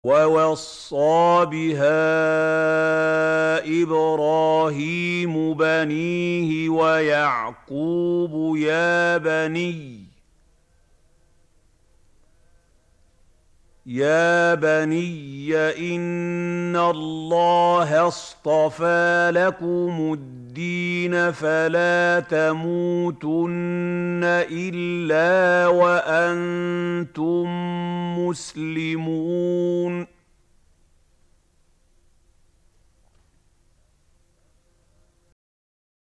وَوَصَّىٰ بِهَا إِبْرَاهِيمُ بَنِيهِ وَيَعْقُوبُ يَا بَنِيَّ إِنَّ اللَّهَ اصْطَفَىٰ لَكُمُ الدِّينَ فَلَا تَمُوتُنَّ إِلَّا وَأَنتُم مُّسْلِمُونَ